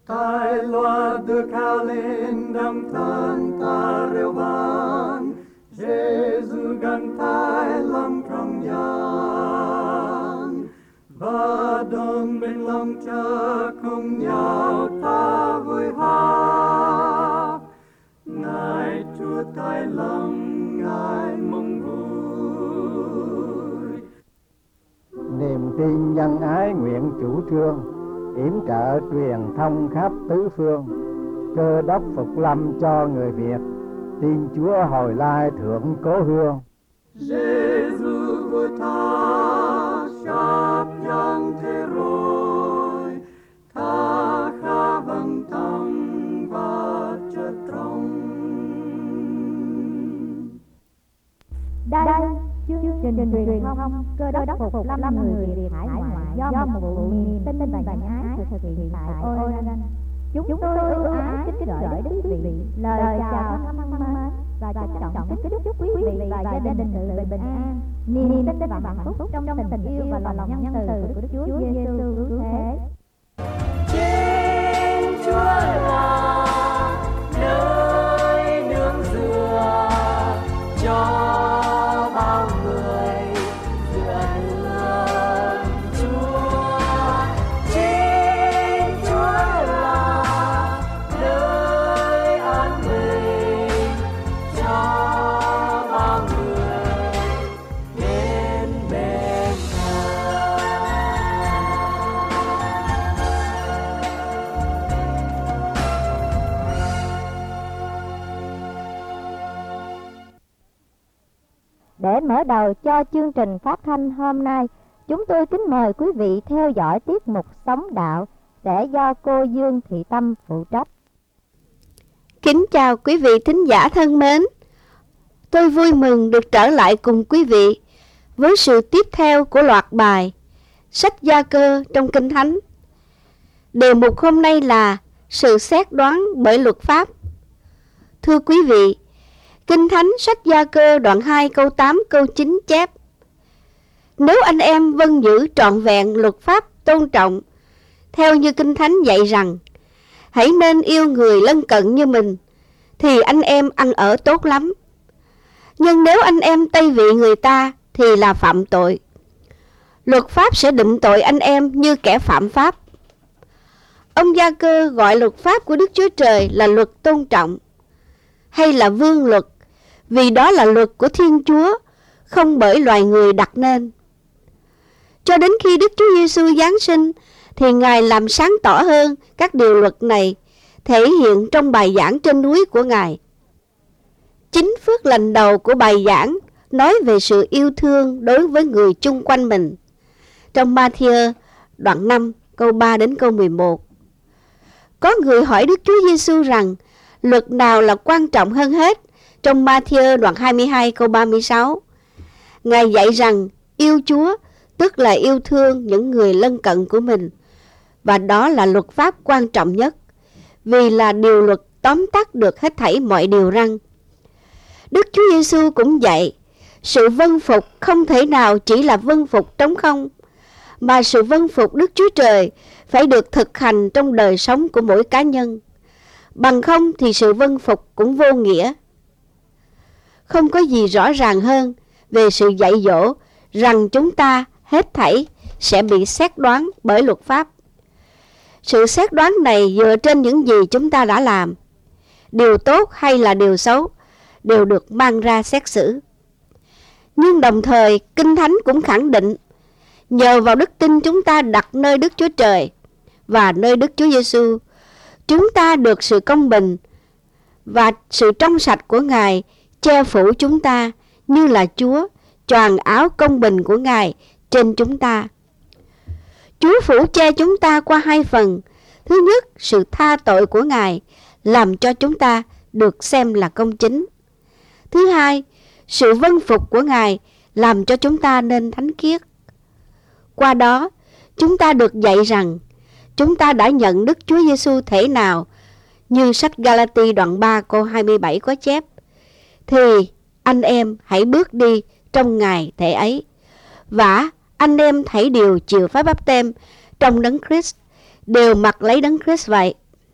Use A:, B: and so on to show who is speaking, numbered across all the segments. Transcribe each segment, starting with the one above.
A: Tai loa được cao lên đấng thân ta reo vang, Giêsu gần tai lòng trong gian, và đồng bên lòng cha cùng nhau ta vui hát. Ngài Chúa tai lòng, Ngài mong vui.
B: Niềm tin nhân ái nguyện chủ trương, yểm trợ truyền thông khắp tứ phương. Cơ đốc phục lâm cho người Việt, tin Chúa hồi lai thượng cố hương.
A: Giêsu vua ta sắp giang thế rồi, ta khá vâng tâm và chất trong.
C: Đây chương trình truyền thông Cơ đốc phục lâm người Việt hải ngoại do một vụ niềm tin và nhân ái thực hiện tại Oregon. Chúng tôi ưu ái kính gửi đến quý vị lời chào thân mến và trân trọng kính chúc quý vị và gia đình sự bình an, niềm tin và hạnh phúc trong tình yêu và lòng nhân từ của Đức Chúa Giêsu cứu thế.
A: Trên Chúa là nơi nương dựa cho bao người dựa nương Chúa. Trên Chúa là nơi an bình cho bao người đến bên
C: Để mở đầu cho chương trình phát thanh hôm nay, chúng tôi kính mời quý vị theo dõi tiết mục Sống Đạo sẽ do cô Dương Thị Tâm phụ trách.
D: Kính chào quý vị thính giả thân mến. Tôi vui mừng được trở lại cùng quý vị với sự tiếp theo của loạt bài Sách Gia-cơ trong Kinh Thánh. Đề mục hôm nay là sự xét đoán bởi luật pháp. Thưa quý vị, Kinh Thánh sách Gia-cơ đoạn 2 câu 8 câu 9 chép: Nếu anh em vâng giữ trọn vẹn luật pháp tôn trọng, theo như Kinh Thánh dạy rằng, hãy nên yêu người lân cận như mình, thì anh em ăn ở tốt lắm. Nhưng nếu anh em tây vị người ta, thì là phạm tội. Luật pháp sẽ định tội anh em như kẻ phạm pháp. Ông Gia-cơ gọi luật pháp của Đức Chúa Trời là luật tôn trọng, hay là vương luật, vì đó là luật của Thiên Chúa, không bởi loài người đặt nên. Cho đến khi Đức Chúa Giêsu giáng sinh, thì Ngài làm sáng tỏ hơn các điều luật này, thể hiện trong bài giảng trên núi của Ngài. Chính phước lành đầu của bài giảng nói về sự yêu thương đối với người chung quanh mình. Trong Ma-thi-ơ đoạn 5 câu 3 đến câu 11. Có người hỏi Đức Chúa Giêsu rằng luật nào là quan trọng hơn hết. Trong Ma-thi-ơ đoạn 22 câu 36, Ngài dạy rằng yêu Chúa tức là yêu thương những người lân cận của mình, và đó là luật pháp quan trọng nhất, vì là điều luật tóm tắt được hết thảy mọi điều răn. Đức Chúa Giêsu cũng dạy sự vâng phục không thể nào chỉ là vâng phục trống không, mà sự vâng phục Đức Chúa Trời phải được thực hành trong đời sống của mỗi cá nhân. Bằng không thì sự vâng phục cũng vô nghĩa. Không có gì rõ ràng hơn về sự dạy dỗ rằng chúng ta hết thảy sẽ bị xét đoán bởi luật pháp. Sự xét đoán này dựa trên những gì chúng ta đã làm. Điều tốt hay là điều xấu đều được mang ra xét xử. Nhưng đồng thời Kinh Thánh cũng khẳng định nhờ vào đức tin chúng ta đặt nơi Đức Chúa Trời và nơi Đức Chúa Giêsu, chúng ta được sự công bình và sự trong sạch của Ngài che phủ chúng ta, như là Chúa choàng áo công bình của Ngài trên chúng ta. Chúa phủ che chúng ta qua hai phần. Thứ nhất, sự tha tội của Ngài làm cho chúng ta được xem là công chính. Thứ hai, sự vâng phục của Ngài làm cho chúng ta nên thánh khiết. Qua đó, chúng ta được dạy rằng chúng ta đã nhận Đức Chúa Giêsu thể nào, như sách Ga-la-ti đoạn 3 câu 27 có chép: Thì anh em hãy bước đi trong Ngài thể ấy. Và anh em hãy đều chịu phép báp têm trong Đấng Christ, đều mặc lấy Đấng Christ vậy.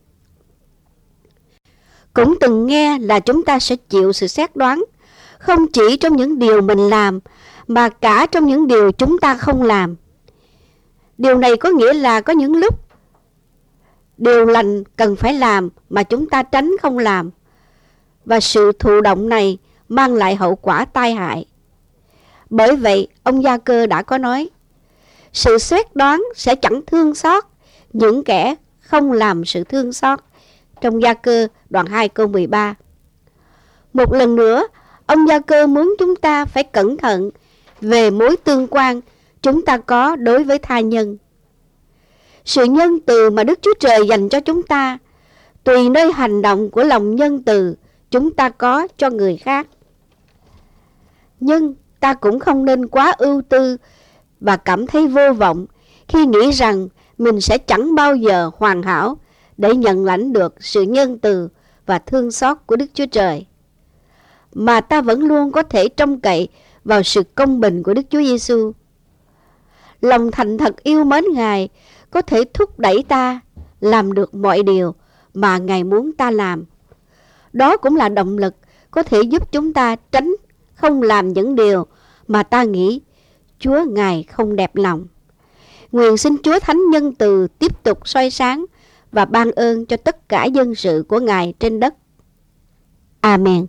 D: cũng từng nghe là chúng ta sẽ chịu sự xét đoán, không chỉ trong những điều mình làm, mà cả trong những điều chúng ta không làm. Điều này có nghĩa là có những lúc điều lành cần phải làm mà chúng ta tránh không làm, và sự thụ động này mang lại hậu quả tai hại. Bởi vậy, ông Gia Cơ đã có nói, sự xét đoán sẽ chẳng thương xót những kẻ không làm sự thương xót, trong Gia Cơ đoạn 2 câu 13. Một lần nữa, ông Gia Cơ muốn chúng ta phải cẩn thận về mối tương quan chúng ta có đối với tha nhân. Sự nhân từ mà Đức Chúa Trời dành cho chúng ta tùy nơi hành động của lòng nhân từ chúng ta có cho người khác. Nhưng ta cũng không nên quá ưu tư và cảm thấy vô vọng khi nghĩ rằng mình sẽ chẳng bao giờ hoàn hảo để nhận lãnh được sự nhân từ và thương xót của Đức Chúa Trời, mà ta vẫn luôn có thể trông cậy vào sự công bình của Đức Chúa Giêsu. Lòng thành thật yêu mến Ngài có thể thúc đẩy ta làm được mọi điều mà Ngài muốn ta làm. Đó cũng là động lực có thể giúp chúng ta tránh không làm những điều mà ta nghĩ Chúa Ngài không đẹp lòng. Nguyện xin Chúa Thánh Nhân Từ tiếp tục soi sáng và ban ơn cho tất cả dân sự của Ngài trên đất. Amen.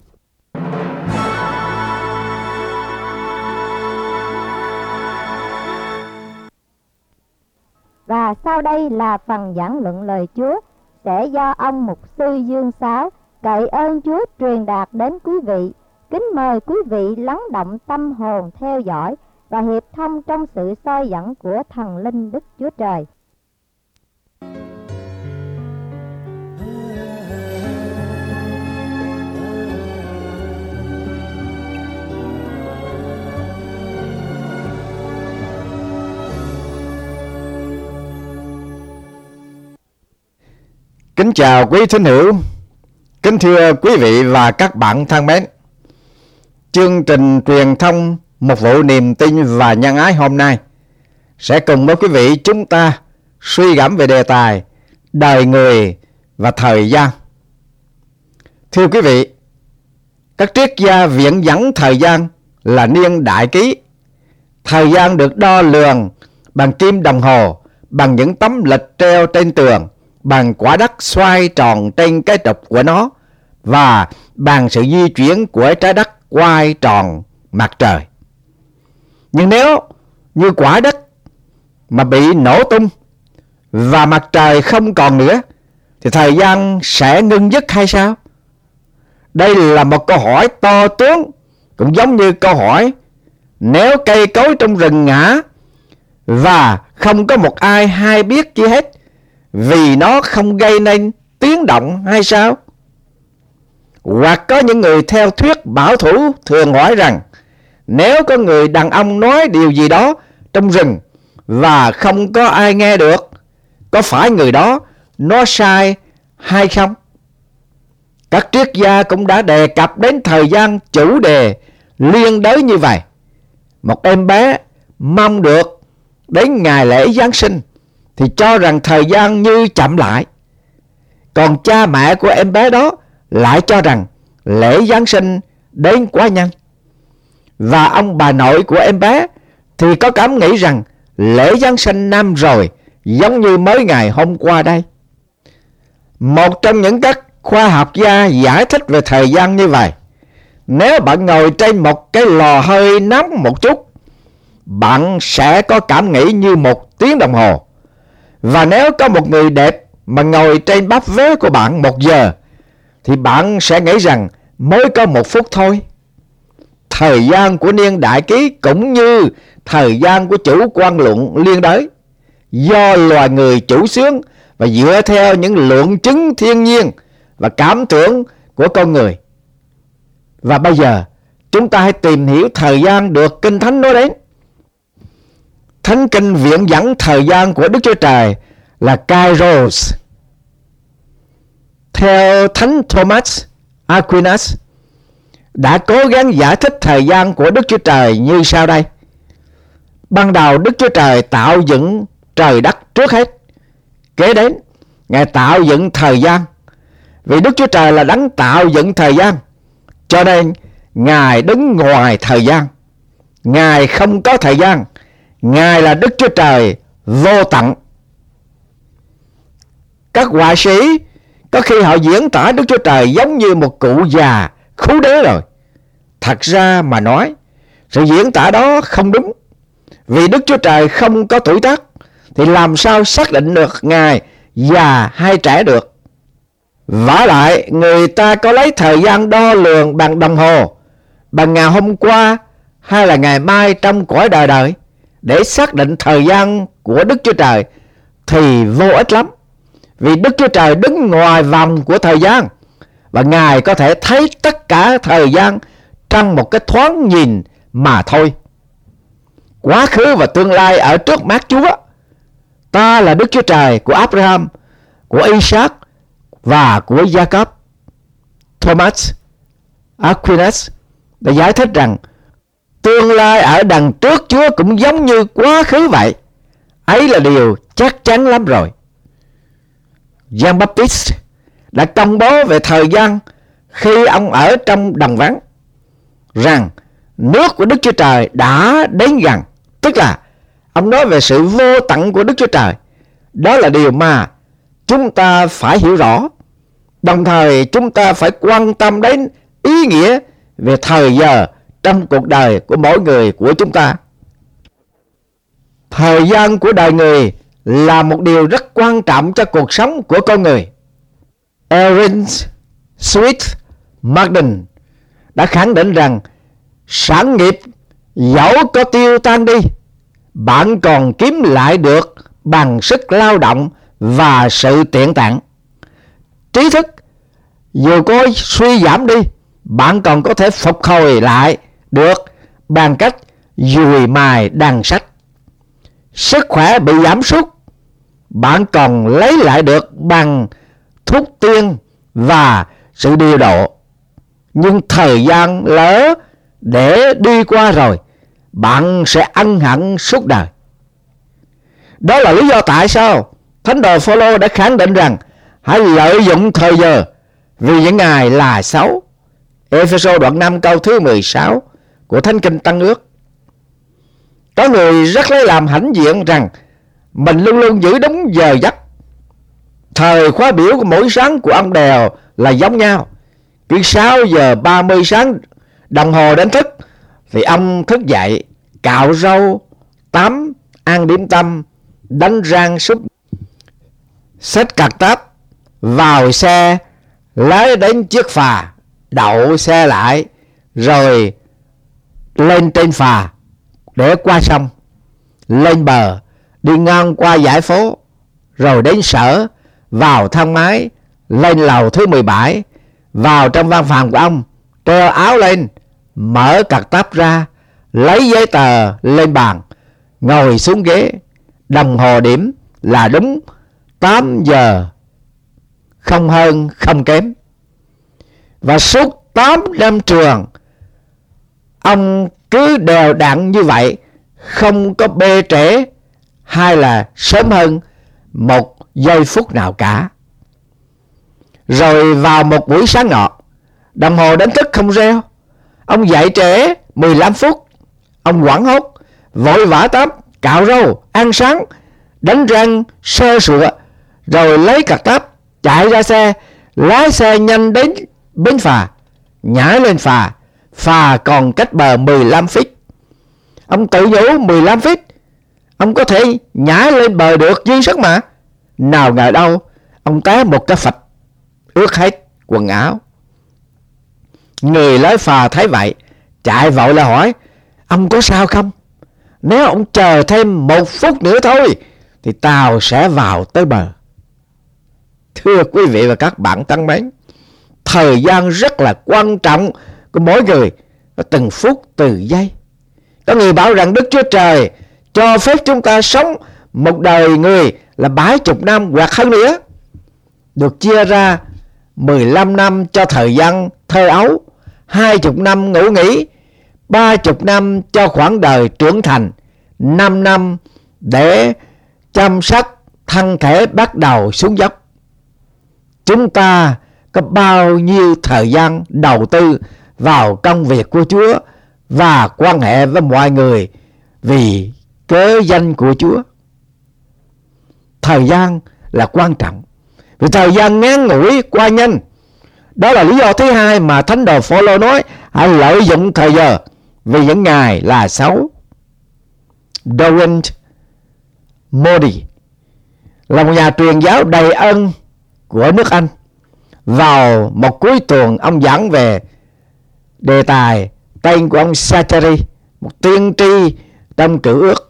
C: Và sau đây là phần giảng luận lời Chúa sẽ do ông mục sư Dương Sáu cậy ơn Chúa truyền đạt đến quý vị. Kính mời quý vị lắng động tâm hồn theo dõi và hiệp thông trong sự soi dẫn của thần linh Đức Chúa Trời.
E: Kính chào quý thính hữu, kính thưa quý vị và các bạn thân mến. Chương trình truyền thông Một Vụ Niềm Tin và Nhân Ái hôm nay sẽ cùng với quý vị chúng ta suy gẫm về đề tài đời người và thời gian. Thưa quý vị, các triết gia viện dẫn thời gian là niên đại ký. Thời gian được đo lường bằng kim đồng hồ, bằng những tấm lịch treo trên tường, bằng quả đất xoay tròn trên cái trục của nó và bằng sự di chuyển của trái đất quay tròn mặt trời. Nhưng nếu như quả đất mà bị nổ tung và mặt trời không còn nữa thì thời gian sẽ ngưng dứt hay sao? Đây là một câu hỏi to tướng, cũng giống như câu hỏi nếu cây cối trong rừng ngã và không có một ai hay biết chi hết vì nó không gây nên tiếng động hay sao? Hoặc có những người theo thuyết bảo thủ thường hỏi rằng nếu có người đàn ông nói điều gì đó trong rừng và không có ai nghe được, có phải người đó nói sai hay không? Các triết gia cũng đã đề cập đến thời gian chủ đề liên đới như vậy. Một em bé mong được đến ngày lễ Giáng sinh thì cho rằng thời gian như chậm lại. Còn cha mẹ của em bé đó lại cho rằng lễ Giáng sinh đến quá nhanh. Và ông bà nội của em bé thì có cảm nghĩ rằng lễ Giáng sinh năm rồi giống như mới ngày hôm qua đây. Một trong những các khoa học gia giải thích về thời gian như vậy: nếu bạn ngồi trên một cái lò hơi nóng một chút, bạn sẽ có cảm nghĩ như 1 tiếng đồng hồ. Và nếu có một người đẹp mà ngồi trên bắp vé của bạn 1 giờ thì bạn sẽ nghĩ rằng mới có 1 phút thôi. Thời gian của niên đại ký cũng như thời gian của chủ quan luận liên đới, do loài người chủ xướng và dựa theo những luận chứng thiên nhiên và cảm tưởng của con người. Và bây giờ chúng ta hãy tìm hiểu thời gian được Kinh Thánh nói đến. Thánh Kinh viện dẫn thời gian của Đức Chúa Trời là Kairos. Theo Thánh Thomas Aquinas đã cố gắng giải thích thời gian của Đức Chúa Trời như sau đây: ban đầu Đức Chúa Trời tạo dựng trời đất trước hết, kế đến Ngài tạo dựng thời gian, Vì Đức Chúa Trời là đấng tạo dựng thời gian, cho nên Ngài đứng ngoài thời gian. Ngài không có thời gian. Ngài là Đức Chúa Trời vô tận. Các họa sĩ có khi họ diễn tả Đức Chúa Trời giống như một cụ già khú đế rồi. Thật ra mà nói, sự diễn tả đó không đúng. Vì Đức Chúa Trời không có tuổi tác, thì làm sao xác định được Ngài già hay trẻ được? Vả lại, người ta có lấy thời gian đo lường bằng đồng hồ, bằng ngày hôm qua hay là ngày mai trong cõi đời đời để xác định thời gian của Đức Chúa Trời thì vô ích lắm. Vì Đức Chúa Trời đứng ngoài vòng của thời gian, và Ngài có thể thấy tất cả thời gian trong một cái thoáng nhìn mà thôi. Quá khứ và tương lai ở trước mắt Chúa. Ta là Đức Chúa Trời của Abraham, của Isaac và của Jacob. Thomas Aquinas đã giải thích rằng tương lai ở đằng trước Chúa cũng giống như quá khứ vậy. Ấy là điều chắc chắn lắm rồi. Giăng Baptist đã công bố về thời gian khi ông ở trong đồng vắng rằng nước của Đức Chúa Trời đã đến gần. Tức là ông nói về sự vô tận của Đức Chúa Trời. Đó là điều mà chúng ta phải hiểu rõ. Đồng thời chúng ta phải quan tâm đến ý nghĩa về thời giờ trong cuộc đời của mỗi người của chúng ta. Thời gian của đời người là một điều rất quan trọng cho cuộc sống của con người. Ernst Swift Martin đã khẳng định rằng sản nghiệp dẫu có tiêu tan đi, bạn còn kiếm lại được bằng sức lao động và sự tiện tạng. Trí thức dù có suy giảm đi, bạn còn có thể phục hồi lại được bằng cách dùi mài đằng sách. Sức khỏe bị giảm sút, bạn còn lấy lại được bằng thuốc tiên và sự điều độ. Nhưng thời gian lỡ để đi qua rồi, bạn sẽ ân hận suốt đời. Đó là lý do tại sao Thánh đồ Phôlô đã khẳng định rằng hãy lợi dụng thời giờ vì những ngày là xấu. Ê-phê-sô đoạn 5 câu thứ 16 của Thánh Kinh Tân Ước. Có người rất lấy làm hãnh diện rằng mình luôn luôn giữ đúng giờ giấc. Thời khóa biểu của mỗi sáng của ông đều là giống nhau. Cứ 6 giờ 30 sáng đồng hồ đánh thức thì ông thức dậy, cạo râu, tắm, ăn điểm tâm, đánh răng súc, xách cặt táp, vào xe, lái đến chiếc phà, đậu xe lại, rồi lên trên phà để qua sông, lên bờ, đi ngang qua dãy phố, rồi đến sở, vào thang máy, lên lầu thứ 17, vào trong văn phòng của ông, treo áo lên, mở cặt táp ra, lấy giấy tờ lên bàn, ngồi xuống ghế. Đồng hồ điểm là đúng 8 giờ, không hơn không kém. Và suốt 8 năm trường, ông cứ đều đặn như vậy, không có bê trễ hay là sớm hơn một giây phút nào cả. Rồi vào một buổi sáng nọ, đồng hồ đánh thức không reo, ông dậy trễ 15 phút. Ông hoảng hốt, vội vã tắm, cạo râu, ăn sáng, đánh răng sơ sụa, rồi lấy cặt táp, chạy ra xe, lái xe nhanh đến bến phà, nhảy lên phà. Phà còn cách bờ 15 feet. Ông tự nhủ 15 feet, ông có thể nhảy lên bờ được dư sức mà. Nào ngờ đâu, ông té một cái phạch, ướt hết quần áo. Người lái phà thấy vậy, chạy vội lại hỏi: ông có sao không? Nếu ông chờ thêm 1 phút nữa thôi thì tàu sẽ vào tới bờ. Thưa quý vị và các bạn thân mến, thời gian rất là quan trọng của mỗi người, từng phút từng giây. Có người bảo rằng Đức Chúa Trời cho phép chúng ta sống một đời người là 70 năm hoặc hơn nữa, được chia ra 15 năm cho thời gian thơ ấu, 20 năm ngủ nghỉ, 30 năm cho khoảng đời trưởng thành, 5 năm để chăm sóc thân thể bắt đầu xuống dốc. Chúng ta có bao nhiêu thời gian đầu tư vào công việc của Chúa và quan hệ với mọi người vì cớ danh của Chúa. Thời gian là quan trọng, vì thời gian ngắn ngủi qua nhanh. Đó là lý do thứ hai mà thánh đồ Phôlô nói hãy lợi dụng thời giờ, vì những ngày là xấu. Derwent Moody là một nhà truyền giáo đầy ân của nước Anh. Vào một cuối tuần, ông giảng về đề tài tên của ông Zachary, một tiên tri trong Cựu Ước.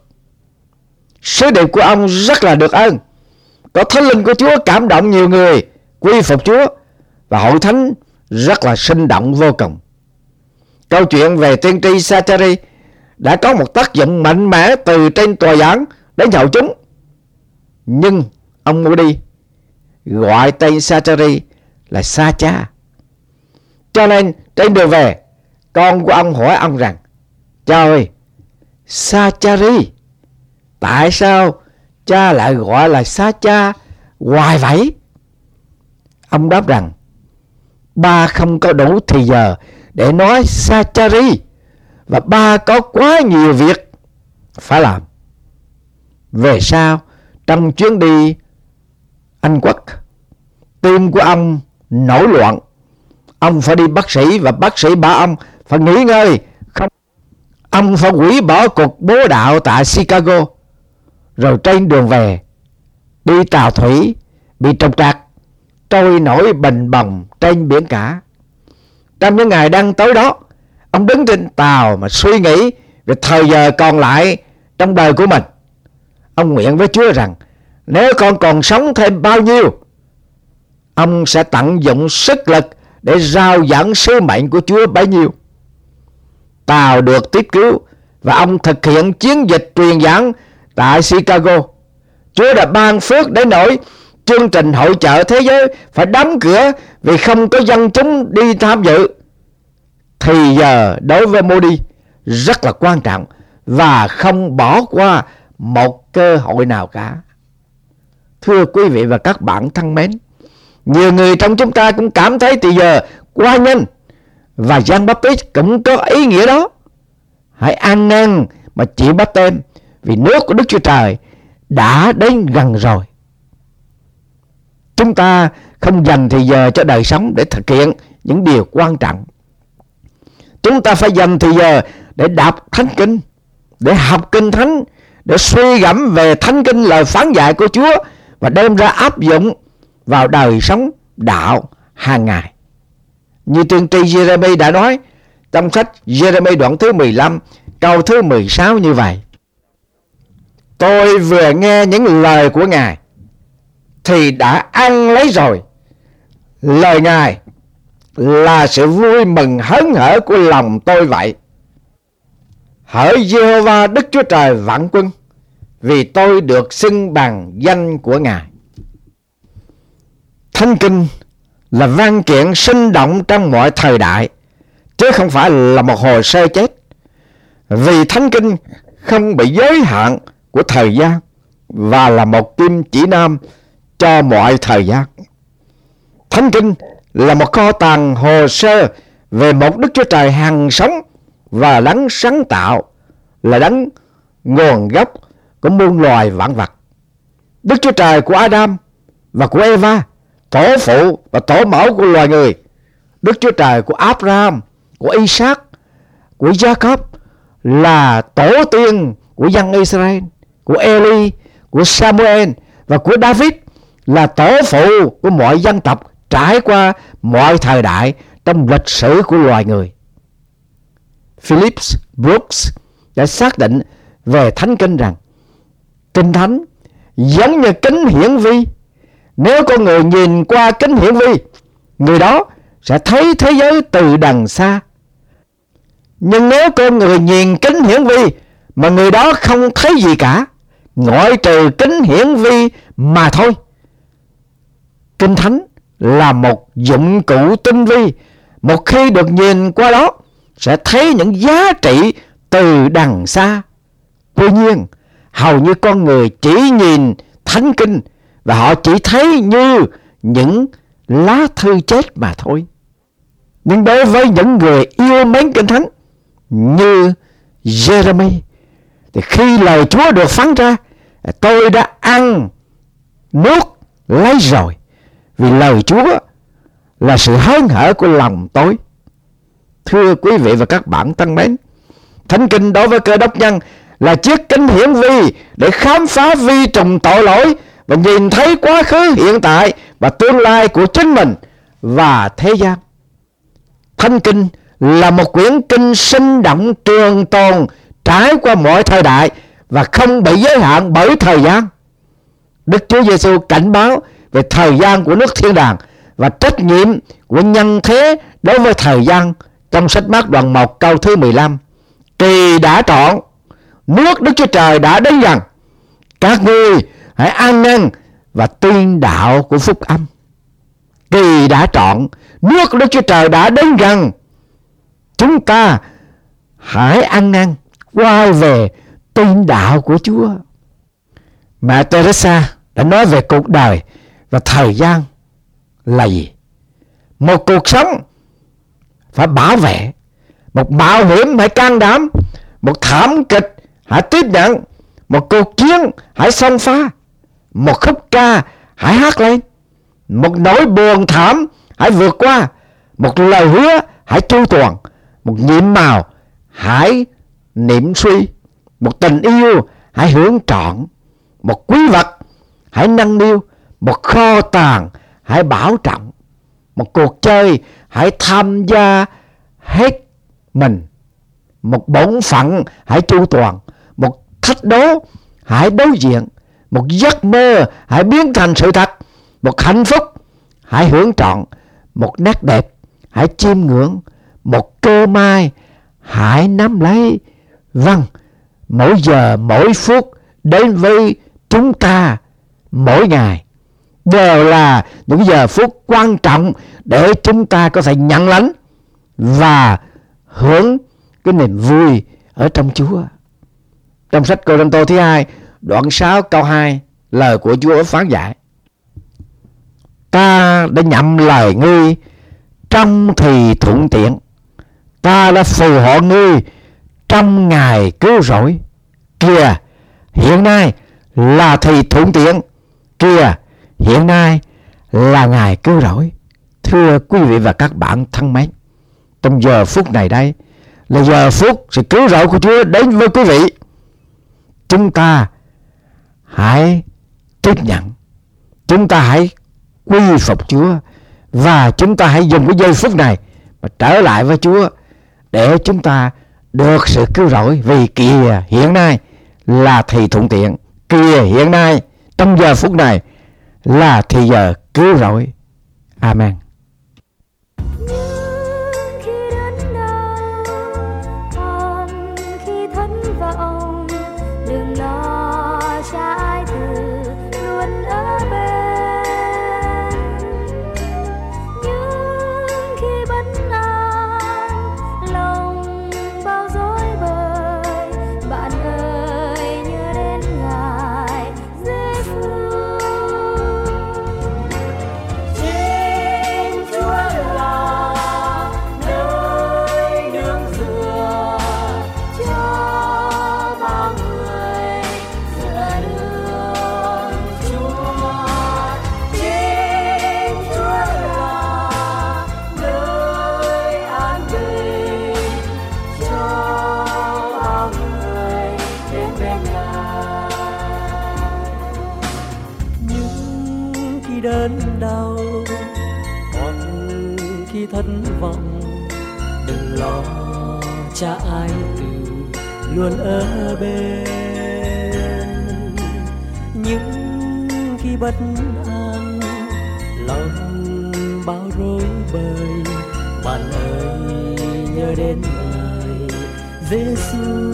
E: Sứ điệp của ông rất là được ơn. Có Thánh Linh của Chúa cảm động nhiều người quy phục Chúa, và hội thánh rất là sinh động vô cùng. Câu chuyện về tiên tri Zachary đã có một tác dụng mạnh mẽ từ trên tòa giảng đến hậu chúng. Nhưng ông Moody gọi tên Zachary là Sa Cha. Cho nên trên đường về, con của ông hỏi ông rằng: cha ơi, Zachary, tại sao cha lại gọi là Sa Cha hoài vậy? Ông đáp rằng: ba không có đủ thì giờ để nói Zachary, và ba có quá nhiều việc phải làm. Về sau, trong chuyến đi Anh Quốc, tim của ông nổi loạn. Ông phải đi bác sĩ, và bác sĩ bảo ông phải nghỉ ngơi, không ông phải hủy bỏ cuộc bố đạo tại Chicago. Rồi trên đường về, đi tàu thủy bị trục trặc, trôi nổi bềnh bồng trên biển cả. Trong những ngày đang tới đó, ông đứng trên tàu mà suy nghĩ về thời giờ còn lại trong đời của mình. Ông nguyện với Chúa rằng nếu con còn sống thêm bao nhiêu, ông sẽ tận dụng sức lực để rao giảng sứ mệnh của Chúa bấy nhiêu. Tàu được tiếp cứu và ông thực hiện chiến dịch truyền giảng tại Chicago. Chúa đã ban phước đến nỗi chương trình hội chợ thế giới phải đóng cửa vì không có dân chúng đi tham dự. Thì giờ đối với Moody rất là quan trọng và không bỏ qua một cơ hội nào cả. Thưa quý vị và các bạn thân mến, nhiều người trong chúng ta cũng cảm thấy thì giờ quá nhanh, và Giăng Baptist cũng có ý nghĩa đó. Hãy ăn năn mà chịu báp têm, vì nước của Đức Chúa Trời đã đến gần rồi. Chúng ta không dành thời giờ cho đời sống để thực hiện những điều quan trọng. Chúng ta phải dành thời giờ để đọc Thánh Kinh, để học Kinh Thánh, để suy gẫm về Thánh Kinh, lời phán dạy của Chúa, và đem ra áp dụng vào đời sống đạo hàng ngày. Như tiên tri Giê-rê-mi đã nói trong sách Giê-rê-mi đoạn thứ 15 câu thứ 16 như vậy: tôi vừa nghe những lời của Ngài thì đã ăn lấy rồi. Lời Ngài là sự vui mừng hớn hở của lòng tôi vậy. Hỡi Giê-hô-va Đức Chúa Trời vạn quân, vì tôi được xưng bằng danh của Ngài. Thánh Kinh là văn kiện sinh động trong mọi thời đại, chứ không phải là một hồ sơ chết. Vì Thánh Kinh không bị giới hạn của thời gian, và là một kim chỉ nam cho mọi thời gian. Thánh Kinh là một kho tàng hồ sơ về một Đức Chúa Trời hằng sống và đấng sáng tạo, là đấng nguồn gốc của muôn loài vạn vật. Đức Chúa Trời của Adam và của Eva, tổ phụ và tổ mẫu của loài người. Đức Chúa Trời của Abraham, của Isaac, của Jacob, là tổ tiên của dân Israel, của Eli, của Samuel và của David, là tổ phụ của mọi dân tộc trải qua mọi thời đại trong lịch sử của loài người. Phillips Brooks đã xác định về Thánh Kinh rằng Kinh Thánh giống như kính hiển vi. Nếu con người nhìn qua kính hiển vi, người đó sẽ thấy thế giới từ đằng xa. Nhưng nếu con người nhìn kính hiển vi mà người đó không thấy gì cả, ngoại trừ kính hiển vi mà thôi. Kinh Thánh là một dụng cụ tinh vi, một khi được nhìn qua đó sẽ thấy những giá trị từ đằng xa. Tuy nhiên, hầu như con người chỉ nhìn Thánh Kinh và họ chỉ thấy như những lá thư chết mà thôi. Nhưng đối với những người yêu mến Kinh Thánh như Jeremy, thì khi lời Chúa được phán ra, tôi đã ăn nuốt lấy rồi, vì lời Chúa là sự hớn hở của lòng tôi. Thưa quý vị và các bạn thân mến, Thánh Kinh đối với Cơ Đốc nhân là chiếc kính hiển vi để khám phá vi trùng tội lỗi và nhìn thấy quá khứ, hiện tại và tương lai của chính mình và thế gian. Thánh Kinh là một quyển kinh sinh động trường tồn trải qua mọi thời đại và không bị giới hạn bởi thời gian. Đức Chúa Giêsu cảnh báo về thời gian của nước thiên đàng và trách nhiệm của nhân thế đối với thời gian trong sách Mác đoạn 1 câu thứ 15. Kỳ đã trọn, nước Đức Chúa Trời đã đến gần, các ngươi hãy ăn năn và tin đạo của phúc âm. Kỳ đã trọn, nước Đức Chúa Trời đã đến gần, chúng ta hãy ăn năn, quay về tin đạo của Chúa. Mẹ Teresa đã nói về cuộc đời và thời gian là gì? Một cuộc sống phải bảo vệ, một mạo hiểm hãy can đảm, một thảm kịch hãy tiếp nhận, một cuộc chiến hãy xông phá, một khúc ca hãy hát lên, một nỗi buồn thảm hãy vượt qua, một lời hứa hãy chu toàn, một nhiệm màu hãy niệm suy, một tình yêu hãy hưởng trọn, một quý vật hãy nâng niu, một kho tàng hãy bảo trọng, một cuộc chơi hãy tham gia hết mình, một bổn phận hãy chu toàn, một thách đố hãy đối diện, một giấc mơ hãy biến thành sự thật, một hạnh phúc hãy hưởng trọn, một nét đẹp hãy chiêm ngưỡng, một cơ may hãy nắm lấy. Vâng, mỗi giờ mỗi phút đến với chúng ta mỗi ngày đều là những giờ phút quan trọng để chúng ta có thể nhận lãnh và hưởng cái niềm vui ở trong Chúa. Trong sách Cô-rinh-tô thứ 2 đoạn 6 câu 2, lời của Chúa phán dạy: ta đã nhậm lời ngươi trong thì thuận tiện, ta đã phù hộ ngươi trong ngày cứu rỗi. Kìa, hiện nay là thì thuận tiện, kìa, hiện nay là ngày cứu rỗi. Thưa quý vị và các bạn thân mến, trong giờ phút này đây là giờ phút sự cứu rỗi của Chúa đến với quý vị. Chúng ta hãy tiếp nhận, chúng ta hãy quy phục Chúa, và chúng ta hãy dùng cái giây phút này mà trở lại với Chúa để chúng ta được sự cứu rỗi. Vì kìa hiện nay là thì thuận tiện, kìa hiện nay trong giờ phút này là thì giờ cứu rỗi. Amen.
A: Đớn đau hoặc khi thất vọng, đừng lo, cha ai từ luôn ở bên. Nhưng khi bất an, lòng bao rối bời, bạn ơi nhớ đến Ngài Giêsu.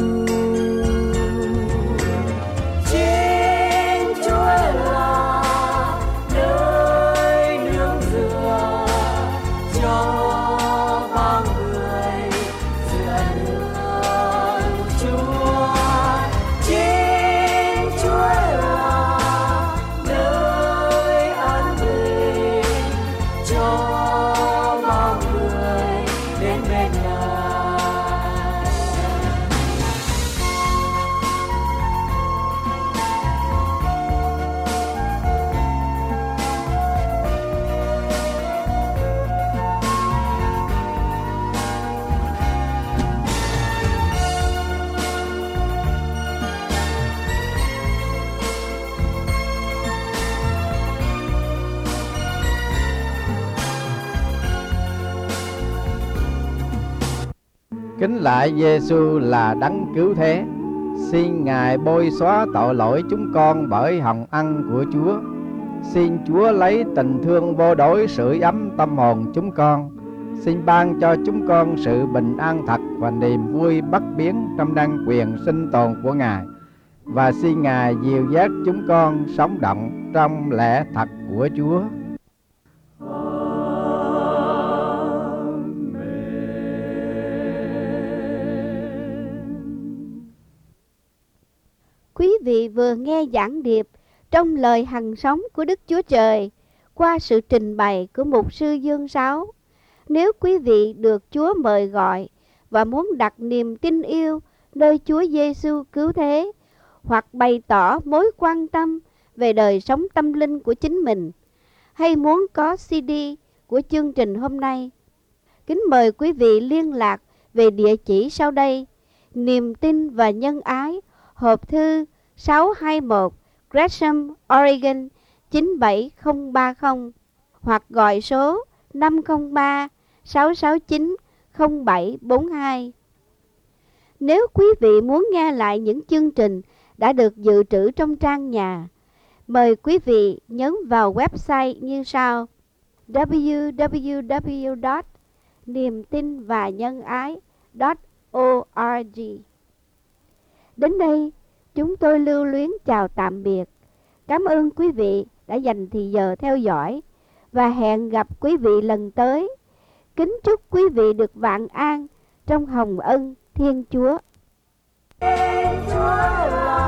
B: Kính lạy Giêsu là đấng cứu thế, xin Ngài bôi xóa tội lỗi chúng con bởi hồng ân của Chúa. Xin Chúa lấy tình thương vô đối sưởi ấm tâm hồn chúng con. Xin ban cho chúng con sự bình an thật và niềm vui bất biến trong năng quyền sinh tồn của Ngài. Và xin Ngài dìu dắt chúng con sống động trong lẽ thật của Chúa.
D: Quý vị vừa nghe giảng điệp trong lời hằng sống của Đức Chúa Trời qua sự trình bày của mục sư Dương Sáu. Nếu quý vị được Chúa mời gọi và muốn đặt niềm tin yêu nơi Chúa Giêsu cứu thế, hoặc bày tỏ mối quan tâm về đời sống tâm linh của chính mình, hay muốn có CD của chương trình hôm nay, kính mời quý vị liên lạc về địa chỉ sau đây: Niềm tin và nhân ái, hộp thư 621 Gresham, Oregon 97030, hoặc gọi số 503 669 0742. Nếu quý vị muốn nghe lại những chương trình đã được dự trữ trong trang nhà, mời quý vị nhấn vào website như sau: www.niemtinvanhângai.org. Đến đây, chúng tôi lưu luyến chào tạm biệt. Cảm ơn quý vị đã dành thời giờ theo dõi và hẹn gặp quý vị lần tới. Kính chúc quý vị được vạn an trong hồng ân Thiên Chúa.
A: Chúa là